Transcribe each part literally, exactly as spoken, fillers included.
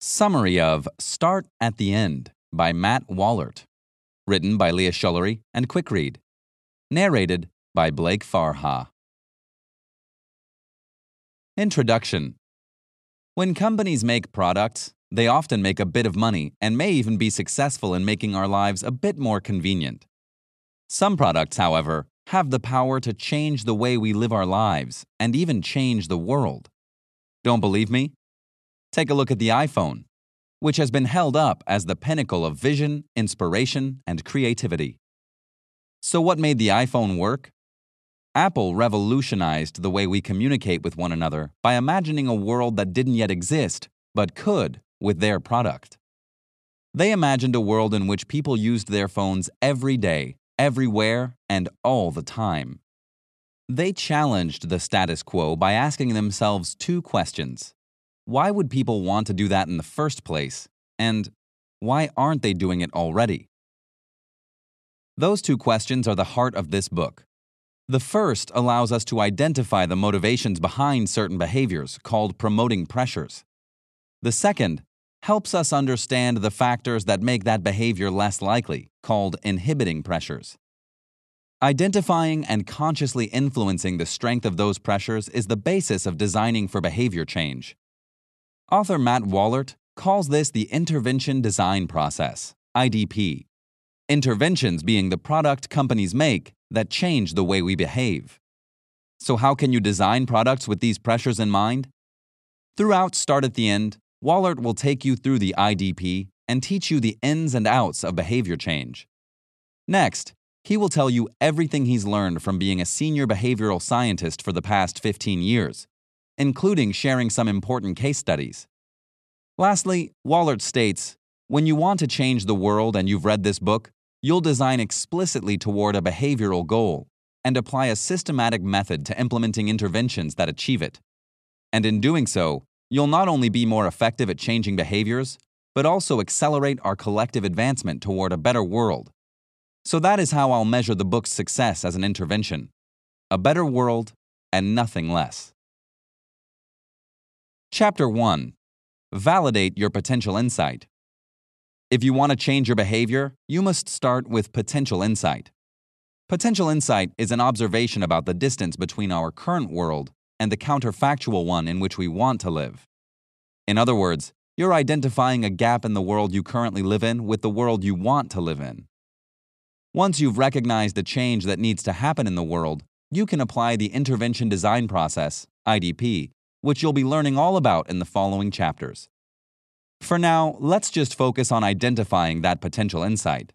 Summary of Start at the End by Matt Wollert. Written by Leah Schullery and QuickRead. Narrated by Blake Farha. Introduction. When companies make products, they often make a bit of money and may even be successful in making our lives a bit more convenient. Some products, however, have the power to change the way we live our lives and even change the world. Don't believe me? Take a look at the iPhone, which has been held up as the pinnacle of vision, inspiration, and creativity. So what made the iPhone work? Apple revolutionized the way we communicate with one another by imagining a world that didn't yet exist, but could, with their product. They imagined a world in which people used their phones every day, everywhere, and all the time. They challenged the status quo by asking themselves two questions. Why would people want to do that in the first place? And why aren't they doing it already? Those two questions are the heart of this book. The first allows us to identify the motivations behind certain behaviors, called promoting pressures. The second helps us understand the factors that make that behavior less likely, called inhibiting pressures. Identifying and consciously influencing the strength of those pressures is the basis of designing for behavior change. Author Matt Wollert calls this the intervention design process, I D P. Interventions being the product companies make that change the way we behave. So how can you design products with these pressures in mind? Throughout Start at the End, Wollert will take you through the I D P and teach you the ins and outs of behavior change. Next, he will tell you everything he's learned from being a senior behavioral scientist for the past fifteen years, including sharing some important case studies. Lastly, Wollert states, when you want to change the world and you've read this book, you'll design explicitly toward a behavioral goal and apply a systematic method to implementing interventions that achieve it. And in doing so, you'll not only be more effective at changing behaviors, but also accelerate our collective advancement toward a better world. So that is how I'll measure the book's success as an intervention. A better world and nothing less. Chapter one. Validate your potential insight. If you want to change your behavior, you must start with potential insight. Potential insight is an observation about the distance between our current world and the counterfactual one in which we want to live. In other words, you're identifying a gap in the world you currently live in with the world you want to live in. Once you've recognized the change that needs to happen in the world, you can apply the intervention design process, I D P, which you'll be learning all about in the following chapters. For now, let's just focus on identifying that potential insight.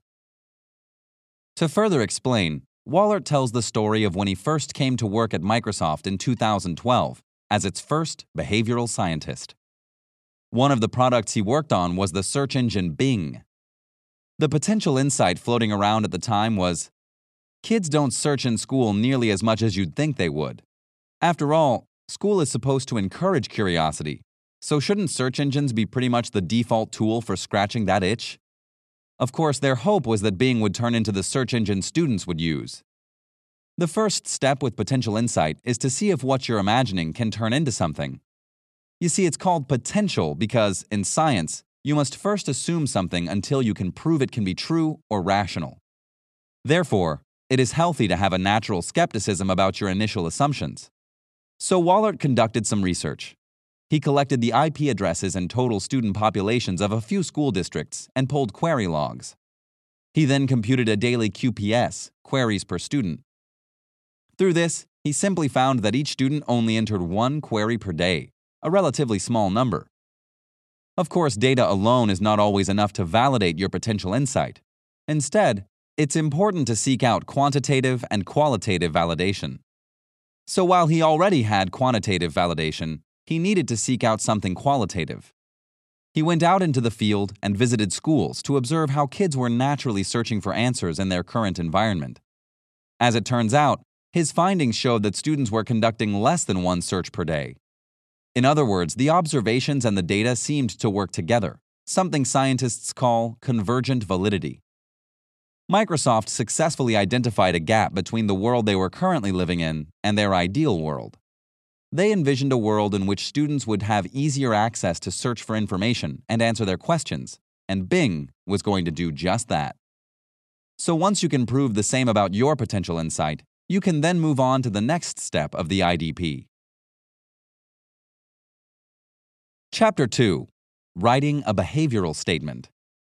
To further explain, Wollert tells the story of when he first came to work at Microsoft in two thousand twelve as its first behavioral scientist. One of the products he worked on was the search engine Bing. The potential insight floating around at the time was, kids don't search in school nearly as much as you'd think they would. After all, school is supposed to encourage curiosity, so shouldn't search engines be pretty much the default tool for scratching that itch? Of course, their hope was that Bing would turn into the search engine students would use. The first step with potential insight is to see if what you're imagining can turn into something. You see, it's called potential because, in science, you must first assume something until you can prove it can be true or rational. Therefore, it is healthy to have a natural skepticism about your initial assumptions. So Wollert conducted some research. He collected the I P addresses and total student populations of a few school districts and pulled query logs. He then computed a daily Q P S, queries per student. Through this, he simply found that each student only entered one query per day, a relatively small number. Of course, data alone is not always enough to validate your potential insight. Instead, it's important to seek out quantitative and qualitative validation. So while he already had quantitative validation, he needed to seek out something qualitative. He went out into the field and visited schools to observe how kids were naturally searching for answers in their current environment. As it turns out, his findings showed that students were conducting less than one search per day. In other words, the observations and the data seemed to work together, something scientists call convergent validity. Microsoft successfully identified a gap between the world they were currently living in and their ideal world. They envisioned a world in which students would have easier access to search for information and answer their questions, and Bing was going to do just that. So once you can prove the same about your potential insight, you can then move on to the next step of the I D P. Chapter two. Writing a behavioral statement.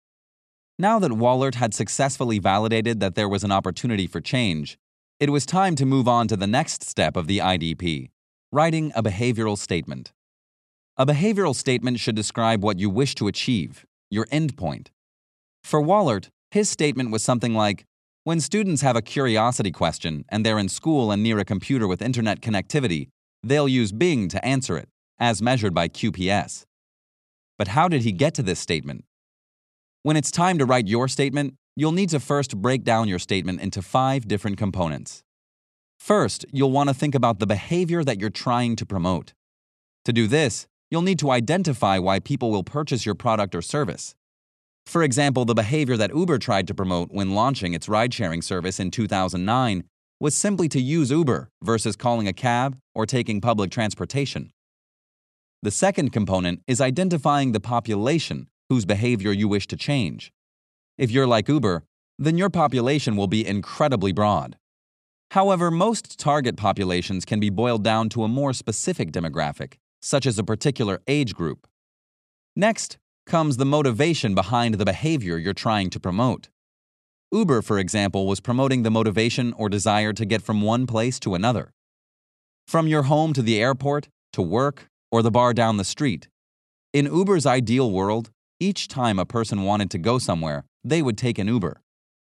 Now that Wohlert had successfully validated that there was an opportunity for change, it was time to move on to the next step of the I D P, writing a behavioral statement. A behavioral statement should describe what you wish to achieve, your endpoint. For Wohlert, his statement was something like, when students have a curiosity question and they're in school and near a computer with internet connectivity, they'll use Bing to answer it, as measured by Q P S. But how did he get to this statement? When it's time to write your statement, you'll need to first break down your statement into five different components. First, you'll want to think about the behavior that you're trying to promote. To do this, you'll need to identify why people will purchase your product or service. For example, the behavior that Uber tried to promote when launching its ride-sharing service in two thousand nine was simply to use Uber versus calling a cab or taking public transportation. The second component is identifying the population whose behavior you wish to change. If you're like Uber, then your population will be incredibly broad. However, most target populations can be boiled down to a more specific demographic, such as a particular age group. Next comes the motivation behind the behavior you're trying to promote. Uber, for example, was promoting the motivation or desire to get from one place to another. From your home to the airport, to work, or the bar down the street. In Uber's ideal world, each time a person wanted to go somewhere, they would take an Uber.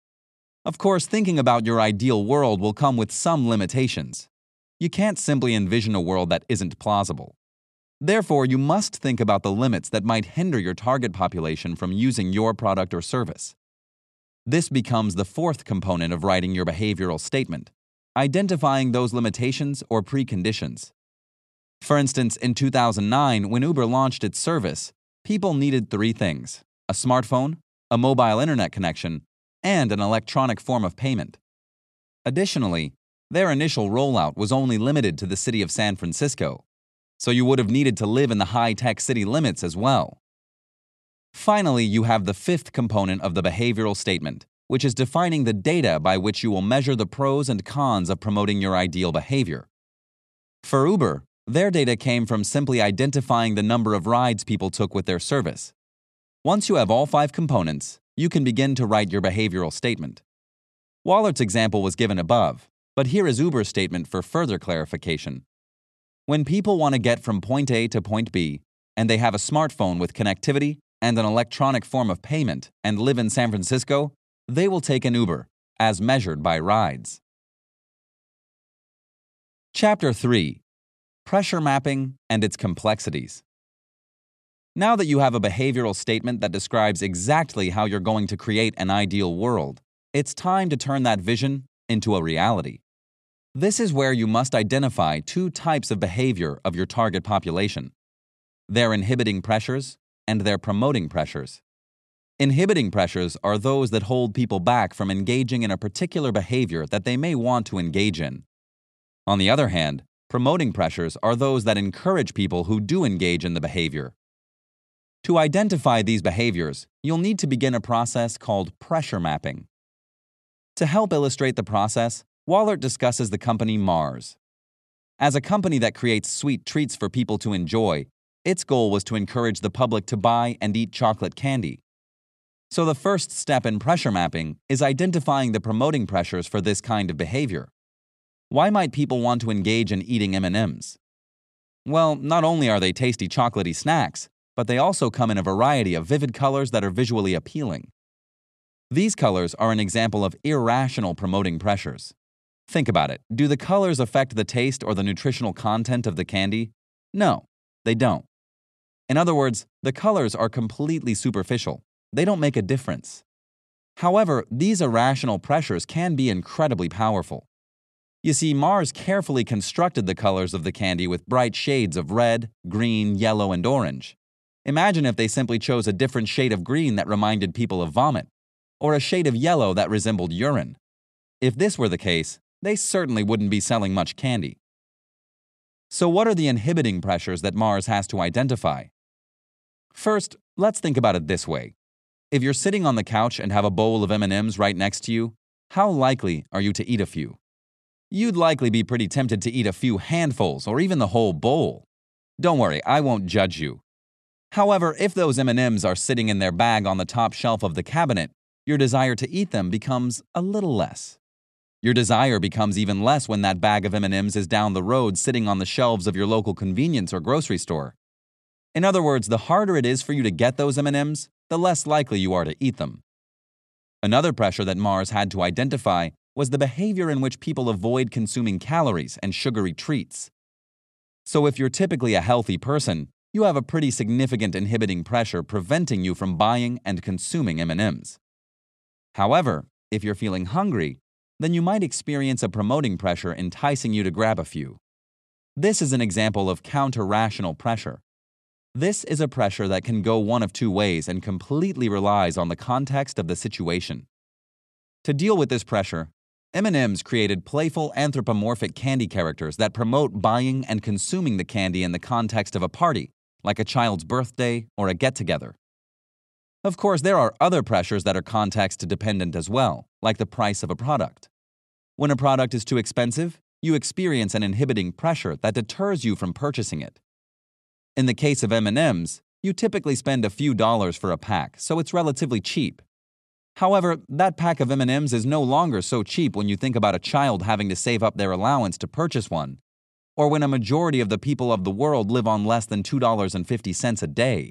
Of course, thinking about your ideal world will come with some limitations. You can't simply envision a world that isn't plausible. Therefore, you must think about the limits that might hinder your target population from using your product or service. This becomes the fourth component of writing your behavioral statement, identifying those limitations or preconditions. For instance, in two thousand nine, when Uber launched its service, people needed three things: a smartphone, a mobile internet connection, and an electronic form of payment. Additionally, their initial rollout was only limited to the city of San Francisco, so you would have needed to live in the high-tech city limits as well. Finally, you have the fifth component of the behavioral statement, which is defining the data by which you will measure the pros and cons of promoting your ideal behavior. For Uber, their data came from simply identifying the number of rides people took with their service. Once you have all five components, you can begin to write your behavioral statement. Wohlert's example was given above, but here is Uber's statement for further clarification. When people want to get from point A to point B, and they have a smartphone with connectivity and an electronic form of payment and live in San Francisco, they will take an Uber, as measured by rides. Chapter three. Pressure mapping and its complexities. Now that you have a behavioral statement that describes exactly how you're going to create an ideal world, it's time to turn that vision into a reality. This is where you must identify two types of behavior of your target population: their inhibiting pressures and their promoting pressures. Inhibiting pressures are those that hold people back from engaging in a particular behavior that they may want to engage in. On the other hand, promoting pressures are those that encourage people who do engage in the behavior. To identify these behaviors, you'll need to begin a process called pressure mapping. To help illustrate the process, Wohlert discusses the company Mars. As a company that creates sweet treats for people to enjoy, its goal was to encourage the public to buy and eat chocolate candy. So the first step in pressure mapping is identifying the promoting pressures for this kind of behavior. Why might people want to engage in eating M and M's? Well, not only are they tasty chocolatey snacks, but they also come in a variety of vivid colors that are visually appealing. These colors are an example of irrational promoting pressures. Think about it. Do the colors affect the taste or the nutritional content of the candy? No, they don't. In other words, the colors are completely superficial. They don't make a difference. However, these irrational pressures can be incredibly powerful. You see, Mars carefully constructed the colors of the candy with bright shades of red, green, yellow, and orange. Imagine if they simply chose a different shade of green that reminded people of vomit, or a shade of yellow that resembled urine. If this were the case, they certainly wouldn't be selling much candy. So what are the inhibiting pressures that Mars has to identify? First, let's think about it this way. If you're sitting on the couch and have a bowl of M and M's right next to you, how likely are you to eat a few? You'd likely be pretty tempted to eat a few handfuls or even the whole bowl. Don't worry, I won't judge you. However, if those M and M's are sitting in their bag on the top shelf of the cabinet, your desire to eat them becomes a little less. Your desire becomes even less when that bag of M and M's is down the road sitting on the shelves of your local convenience or grocery store. In other words, the harder it is for you to get those M and M's, the less likely you are to eat them. Another pressure that Mars had to identify was the behavior in which people avoid consuming calories and sugary treats. So if you're typically a healthy person, you have a pretty significant inhibiting pressure preventing you from buying and consuming M and M's. However, if you're feeling hungry, then you might experience a promoting pressure enticing you to grab a few. This is an example of counter-rational pressure. This is a pressure that can go one of two ways and completely relies on the context of the situation. To deal with this pressure, M and M's created playful anthropomorphic candy characters that promote buying and consuming the candy in the context of a party, like a child's birthday or a get-together. Of course, there are other pressures that are context-dependent as well, like the price of a product. When a product is too expensive, you experience an inhibiting pressure that deters you from purchasing it. In the case of M and M's, you typically spend a few dollars for a pack, so it's relatively cheap. However, that pack of M and M's is no longer so cheap when you think about a child having to save up their allowance to purchase one, or when a majority of the people of the world live on less than two dollars and fifty cents a day.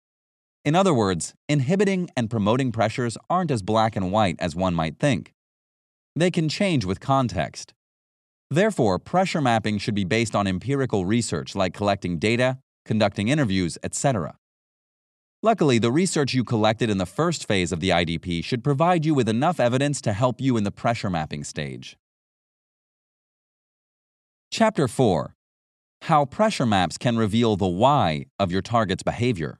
In other words, inhibiting and promoting pressures aren't as black and white as one might think. They can change with context. Therefore, pressure mapping should be based on empirical research like collecting data, conducting interviews, et cetera. Luckily, the research you collected in the first phase of the I D P should provide you with enough evidence to help you in the pressure mapping stage. Chapter four. How pressure maps can reveal the why of your target's behavior.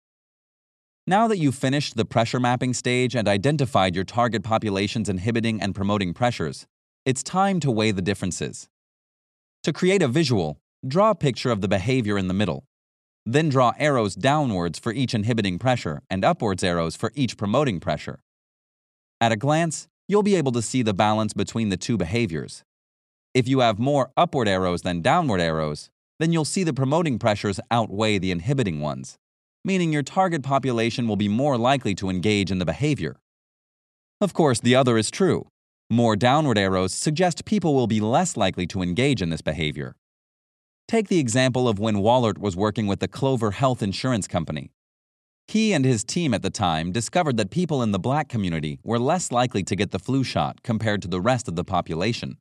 Now that you've finished the pressure mapping stage and identified your target population's inhibiting and promoting pressures, it's time to weigh the differences. To create a visual, draw a picture of the behavior in the middle. Then draw arrows downwards for each inhibiting pressure and upwards arrows for each promoting pressure. At a glance, you'll be able to see the balance between the two behaviors. If you have more upward arrows than downward arrows, then you'll see the promoting pressures outweigh the inhibiting ones, meaning your target population will be more likely to engage in the behavior. Of course, the other is true. More downward arrows suggest people will be less likely to engage in this behavior. Take the example of when Wallert was working with the Clover Health Insurance Company. He and his team at the time discovered that people in the Black community were less likely to get the flu shot compared to the rest of the population.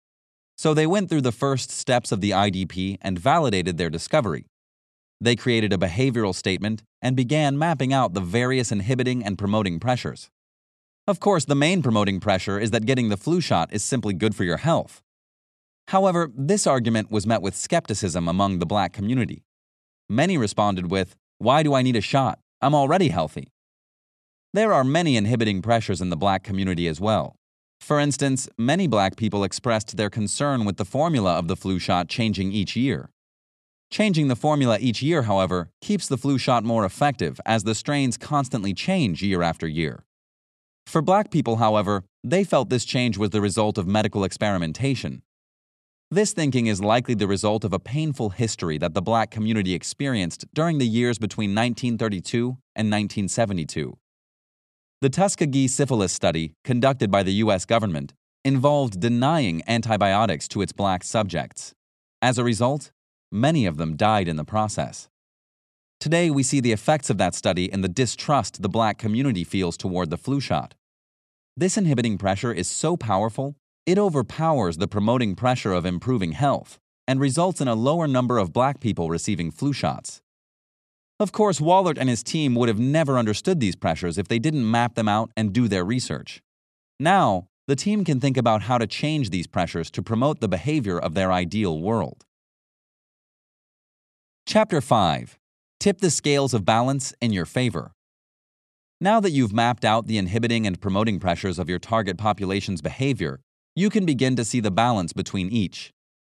So they went through the first steps of the I D P and validated their discovery. They created a behavioral statement and began mapping out the various inhibiting and promoting pressures. Of course, the main promoting pressure is that getting the flu shot is simply good for your health. However, this argument was met with skepticism among the Black community. Many responded with, "Why do I need a shot? I'm already healthy." There are many inhibiting pressures in the Black community as well. For instance, many Black people expressed their concern with the formula of the flu shot changing each year. Changing the formula each year, however, keeps the flu shot more effective as the strains constantly change year after year. For Black people, however, they felt this change was the result of medical experimentation. This thinking is likely the result of a painful history that the Black community experienced during the years between nineteen thirty-two and nineteen seventy-two. The Tuskegee syphilis study, conducted by the U S government, involved denying antibiotics to its Black subjects. As a result, many of them died in the process. Today, we see the effects of that study in the distrust the Black community feels toward the flu shot. This inhibiting pressure is so powerful, it overpowers the promoting pressure of improving health and results in a lower number of Black people receiving flu shots. Of course, Wallert and his team would have never understood these pressures if they didn't map them out and do their research. Now, the team can think about how to change these pressures to promote the behavior of their ideal world. Chapter five. Tip the scales of balance in your favor. Now that you've mapped out the inhibiting and promoting pressures of your target population's behavior, you can begin to see the balance between each.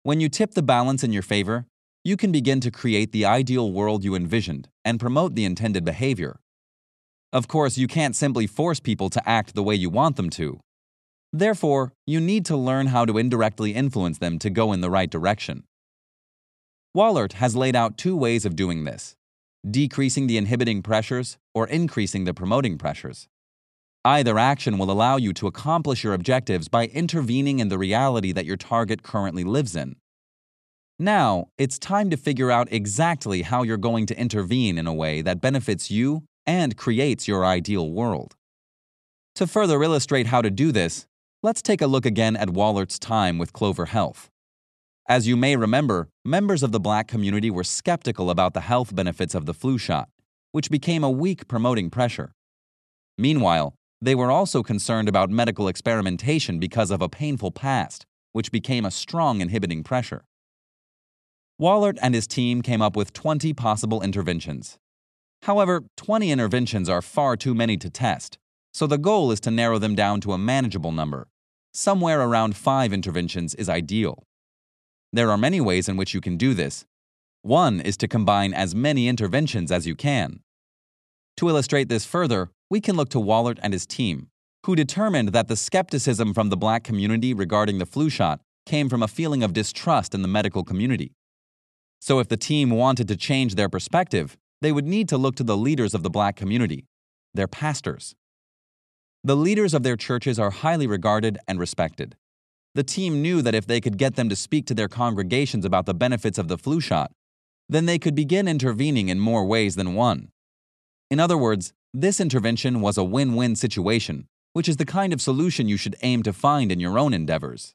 When you tip the balance in your favor, you can begin to create the ideal world you envisioned and promote the intended behavior. Of course, you can't simply force people to act the way you want them to. Therefore, you need to learn how to indirectly influence them to go in the right direction. Wallert has laid out two ways of doing this: decreasing the inhibiting pressures or increasing the promoting pressures. Either action will allow you to accomplish your objectives by intervening in the reality that your target currently lives in. Now, it's time to figure out exactly how you're going to intervene in a way that benefits you and creates your ideal world. To further illustrate how to do this, let's take a look again at Wallert's time with Clover Health. As you may remember, members of the Black community were skeptical about the health benefits of the flu shot, which became a weak promoting pressure. Meanwhile, they were also concerned about medical experimentation because of a painful past, which became a strong inhibiting pressure. Wallert and his team came up with twenty possible interventions. However, twenty interventions are far too many to test, so the goal is to narrow them down to a manageable number. Somewhere around five interventions is ideal. There are many ways in which you can do this. One is to combine as many interventions as you can. To illustrate this further, we can look to Wallert and his team, who determined that the skepticism from the Black community regarding the flu shot came from a feeling of distrust in the medical community. So if the team wanted to change their perspective, they would need to look to the leaders of the Black community, their pastors. The leaders of their churches are highly regarded and respected. The team knew that if they could get them to speak to their congregations about the benefits of the flu shot, then they could begin intervening in more ways than one. In other words, this intervention was a win-win situation, which is the kind of solution you should aim to find in your own endeavors.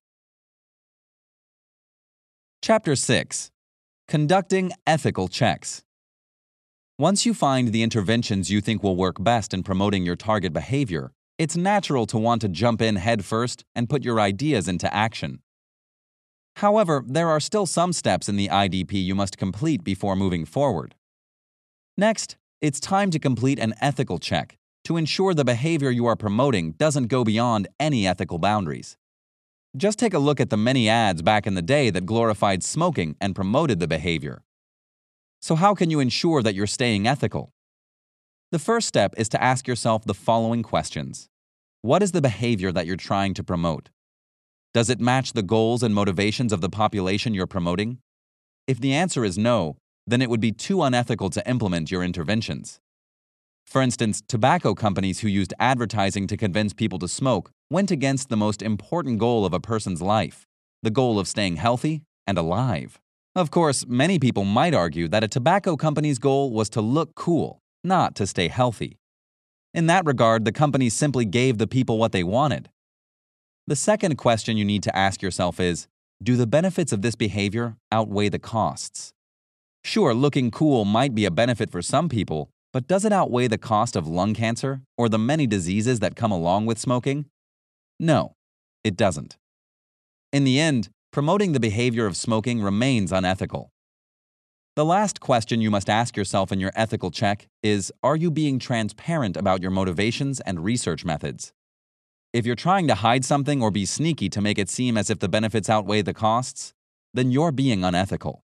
Chapter six. Conducting Ethical Checks. Once you find the interventions you think will work best in promoting your target behavior, it's natural to want to jump in head first and put your ideas into action. However, there are still some steps in the I D P you must complete before moving forward. Next, it's time to complete an ethical check to ensure the behavior you are promoting doesn't go beyond any ethical boundaries. Just take a look at the many ads back in the day that glorified smoking and promoted the behavior. So how can you ensure that you're staying ethical? The first step is to ask yourself the following questions. What is the behavior that you're trying to promote? Does it match the goals and motivations of the population you're promoting? If the answer is no, then it would be too unethical to implement your interventions. For instance, tobacco companies who used advertising to convince people to smoke went against the most important goal of a person's life, the goal of staying healthy and alive. Of course, many people might argue that a tobacco company's goal was to look cool, not to stay healthy. In that regard, the company simply gave the people what they wanted. The second question you need to ask yourself is, do the benefits of this behavior outweigh the costs? Sure, looking cool might be a benefit for some people, but does it outweigh the cost of lung cancer or the many diseases that come along with smoking? No, it doesn't. In the end, promoting the behavior of smoking remains unethical. The last question you must ask yourself in your ethical check is, are you being transparent about your motivations and research methods? If you're trying to hide something or be sneaky to make it seem as if the benefits outweigh the costs, then you're being unethical.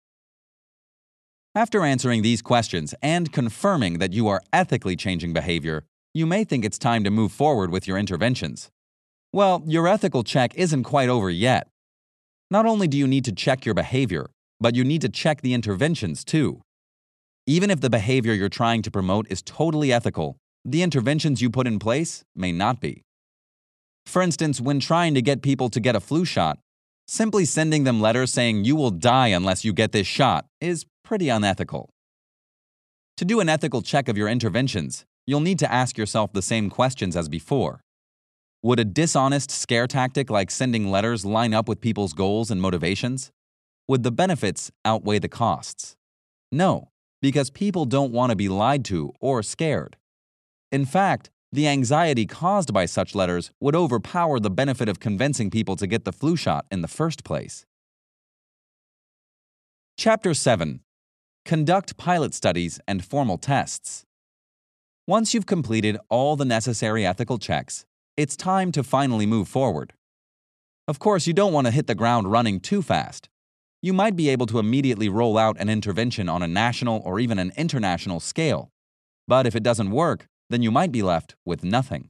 After answering these questions and confirming that you are ethically changing behavior, you may think it's time to move forward with your interventions. Well, your ethical check isn't quite over yet. Not only do you need to check your behavior, but you need to check the interventions too. Even if the behavior you're trying to promote is totally ethical, the interventions you put in place may not be. For instance, when trying to get people to get a flu shot, simply sending them letters saying you will die unless you get this shot is pretty unethical. To do an ethical check of your interventions, you'll need to ask yourself the same questions as before. Would a dishonest scare tactic like sending letters line up with people's goals and motivations? Would the benefits outweigh the costs? No, because people don't want to be lied to or scared. In fact, the anxiety caused by such letters would overpower the benefit of convincing people to get the flu shot in the first place. Chapter seven. Conduct pilot studies and formal tests. Once you've completed all the necessary ethical checks, it's time to finally move forward. Of course, you don't want to hit the ground running too fast. you might be able to immediately roll out an intervention on a national or even an international scale. But if it doesn't work, then you might be left with nothing.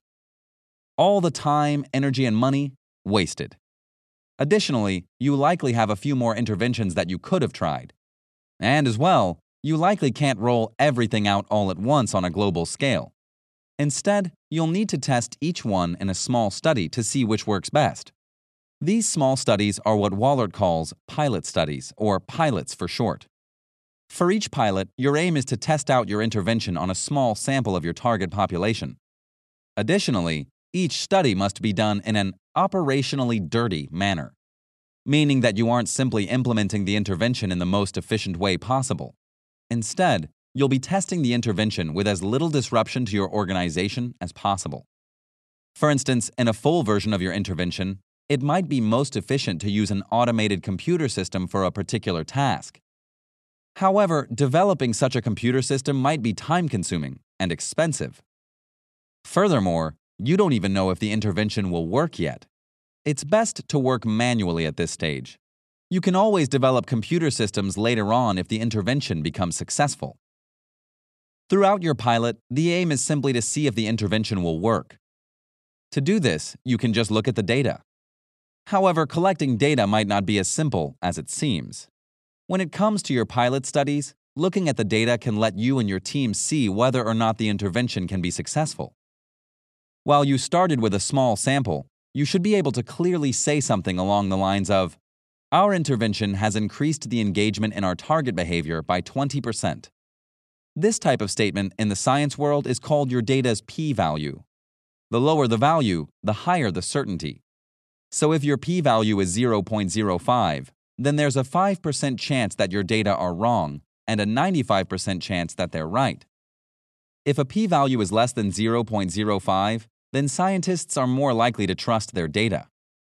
All the time, energy, and money wasted. Additionally, you likely have a few more interventions that you could have tried. And as well, you likely can't roll everything out all at once on a global scale. Instead, you'll need to test each one in a small study to see which works best. These small studies are what Wohlert calls pilot studies, or pilots for short. For each pilot, your aim is to test out your intervention on a small sample of your target population. Additionally, each study must be done in an operationally dirty manner, meaning that you aren't simply implementing the intervention in the most efficient way possible. Instead, you'll be testing the intervention with as little disruption to your organization as possible. For instance, in a full version of your intervention, it might be most efficient to use an automated computer system for a particular task. However, developing such a computer system might be time-consuming and expensive. Furthermore, you don't even know if the intervention will work yet. It's best to work manually at this stage. You can always develop computer systems later on if the intervention becomes successful. Throughout your pilot, the aim is simply to see if the intervention will work. To do this, you can just look at the data. However, collecting data might not be as simple as it seems. When it comes to your pilot studies, looking at the data can let you and your team see whether or not the intervention can be successful. While you started with a small sample, you should be able to clearly say something along the lines of, "Our intervention has increased the engagement in our target behavior by twenty percent. This type of statement in the science world is called your data's p-value. The lower the value, the higher the certainty. So if your p-value is zero point zero five, then there's a five percent chance that your data are wrong and a ninety-five percent chance that they're right. If a p-value is less than zero point zero five, then scientists are more likely to trust their data.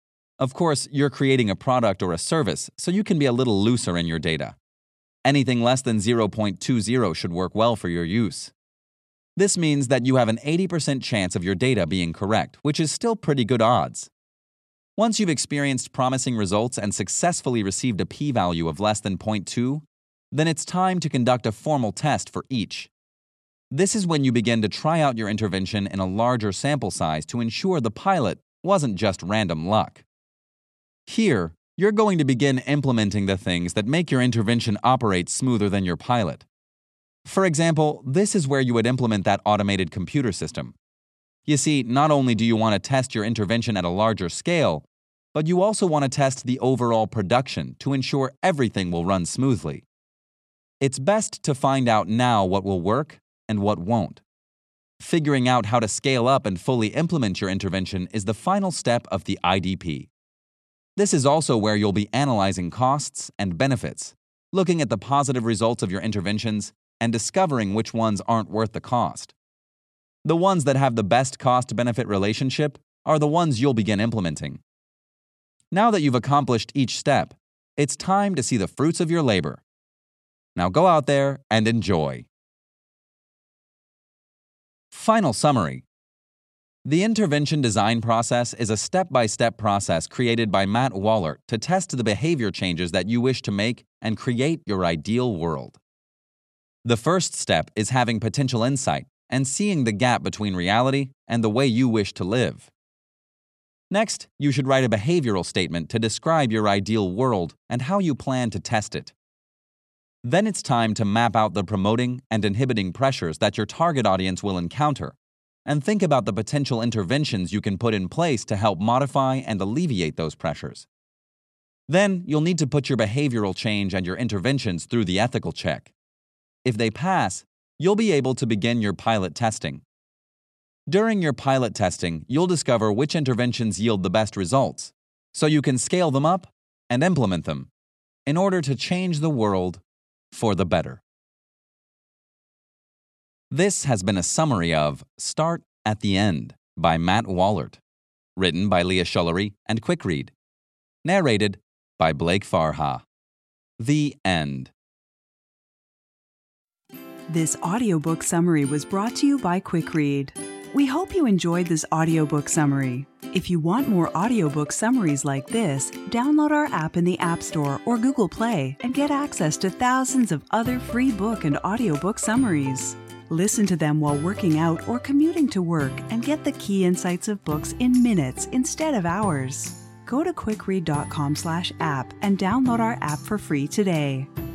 Of course, you're creating a product or a service, so you can be a little looser in your data. Anything less than zero point two zero should work well for your use. This means that you have an eighty percent chance of your data being correct, which is still pretty good odds. Once you've experienced promising results and successfully received a p-value of less than zero point two, then it's time to conduct a formal test for each. This is when you begin to try out your intervention in a larger sample size to ensure the pilot wasn't just random luck. Here, you're going to begin implementing the things that make your intervention operate smoother than your pilot. For example, this is where you would implement that automated computer system. You see, not only do you want to test your intervention at a larger scale, but you also want to test the overall production to ensure everything will run smoothly. It's best to find out now what will work and what won't. Figuring out how to scale up and fully implement your intervention is the final step of the I D P. This is also where you'll be analyzing costs and benefits, looking at the positive results of your interventions, and discovering which ones aren't worth the cost. The ones that have the best cost-benefit relationship are the ones you'll begin implementing. Now that you've accomplished each step, it's time to see the fruits of your labor. Now go out there and enjoy. Final summary. The intervention design process is a step-by-step process created by Matt Wohlert to test the behavior changes that you wish to make and create your ideal world. The first step is having potential insight and seeing the gap between reality and the way you wish to live. Next, you should write a behavioral statement to describe your ideal world and how you plan to test it. Then it's time to map out the promoting and inhibiting pressures that your target audience will encounter, and think about the potential interventions you can put in place to help modify and alleviate those pressures. Then, you'll need to put your behavioral change and your interventions through the ethical check. If they pass, you'll be able to begin your pilot testing. During your pilot testing, you'll discover which interventions yield the best results, so you can scale them up and implement them in order to change the world for the better. This has been a summary of Start at the End by Matt Wohlert, written by Leah Schullery and Quickread, narrated by Blake Farha. The End. This audiobook summary was brought to you by Quickread. We hope you enjoyed this audiobook summary. If you want more audiobook summaries like this, download our app in the App Store or Google Play and get access to thousands of other free book and audiobook summaries. Listen to them while working out or commuting to work and get the key insights of books in minutes instead of hours. Go to quick read dot com slash app and download our app for free today.